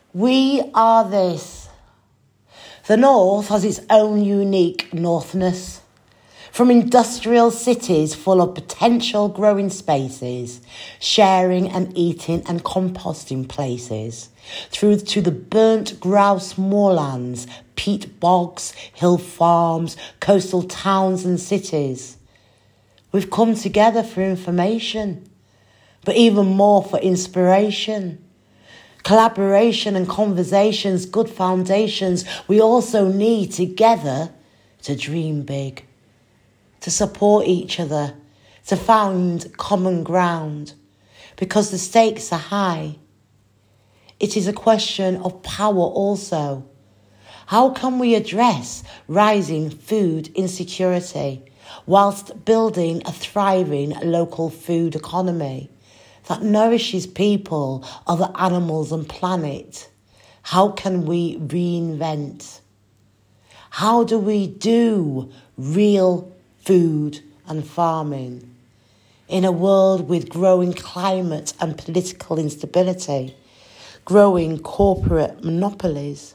We are this. The North has its own unique Northness. From industrial cities full of potential growing spaces, sharing and eating and composting places, through to the burnt grouse moorlands, peat bogs, hill farms, coastal towns and cities. We've come together for information, but even more for inspiration. Collaboration and conversations, good foundations we also need together to dream big, to support each other, to find common ground, because the stakes are high. It is a question of power also. How can we address rising food insecurity whilst building a thriving local food economy that nourishes people, other animals and planet? How can we reinvent? How do we do real food and farming in a world with growing climate and political instability, growing corporate monopolies,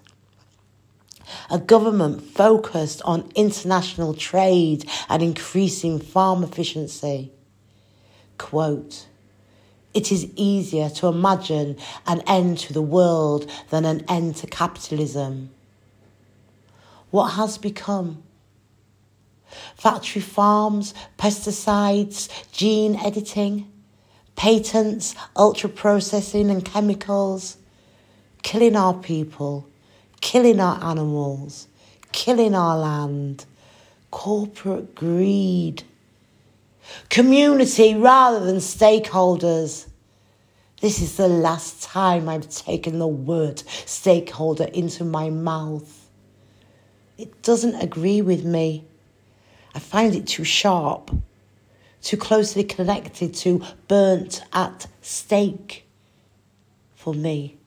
a government focused on international trade and increasing farm efficiency? Quote, "It is easier to imagine an end to the world than an end to capitalism." What has become? Factory farms, pesticides, gene editing, patents, ultra-processing and chemicals, killing our people, killing our animals, killing our land, corporate greed. Community rather than stakeholders. This is the last time I've taken the word stakeholder into my mouth. It doesn't agree with me. I find it too sharp, too closely connected to burnt at stake for me.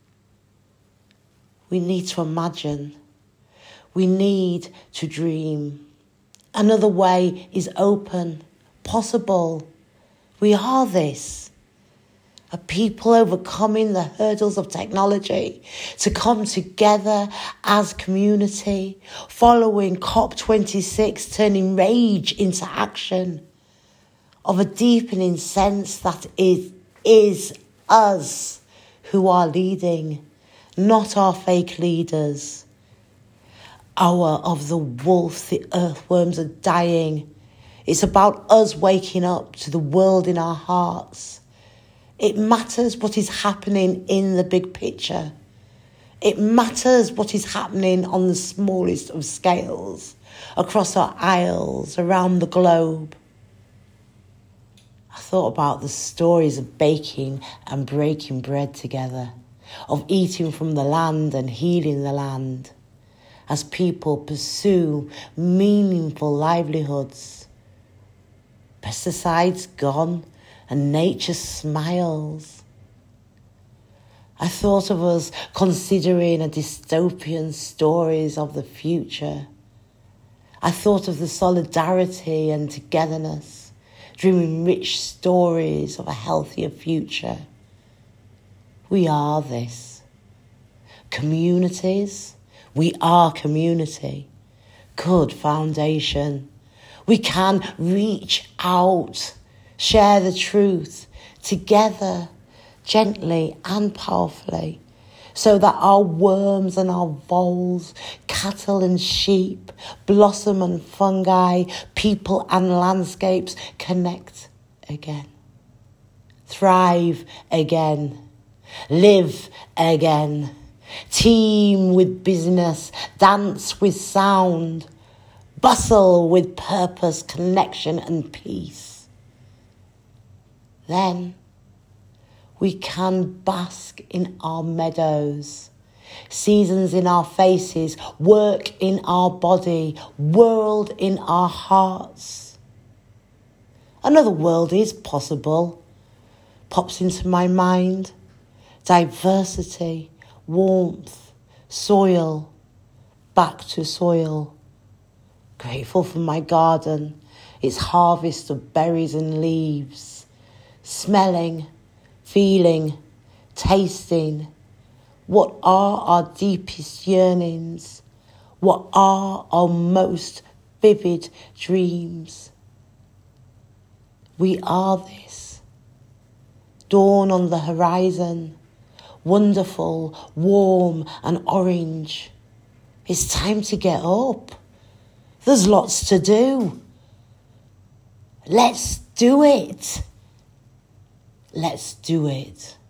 We need to imagine. We need to dream. Another way is open, possible. We are this. A people overcoming the hurdles of technology to come together as community, following COP26, turning rage into action, of a deepening sense that it is us who are leading, not our fake leaders. Hour of the wolf, the earthworms are dying. It's about us waking up to the world in our hearts. It matters what is happening in the big picture. It matters what is happening on the smallest of scales, across our isles, around the globe. I thought about the stories of baking and breaking bread together, of eating from the land and healing the land, as people pursue meaningful livelihoods. Pesticides gone, and nature smiles. I thought of us considering a dystopian stories of the future. I thought of the solidarity and togetherness, dreaming rich stories of a healthier future. We are this. Communities, we are community. Good foundation. We can reach out, share the truth together, gently and powerfully, so that our worms and our voles, cattle and sheep, blossom and fungi, people and landscapes connect again, thrive again, live again, team with business, dance with sound, bustle with purpose, connection and peace. Then we can bask in our meadows, seasons in our faces, work in our body, world in our hearts. Another world is possible, pops into my mind. Diversity, warmth, soil, back to soil. Grateful for my garden, its harvest of berries and leaves. Smelling, feeling, tasting, What are our deepest yearnings? What are our most vivid dreams? We are this. Dawn on the horizon, wonderful, warm and orange. It's time to get up. There's lots to do. Let's do it. Let's do it.